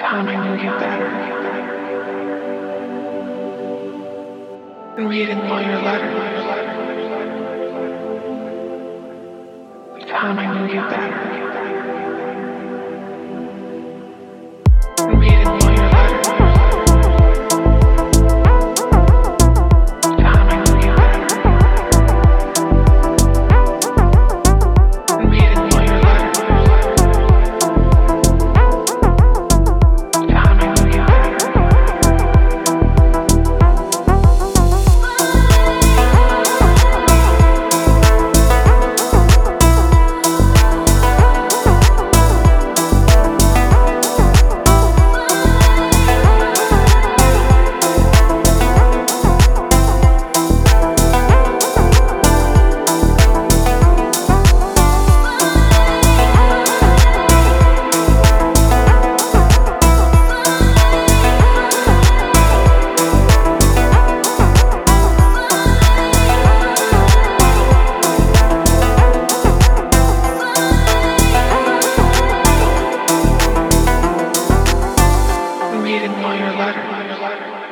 time I knew you better. And reading all your letters. The time I knew you better. And reading all your letters. The time I knew you better. And reading all your letters. The time I knew you better. Reading all your letters.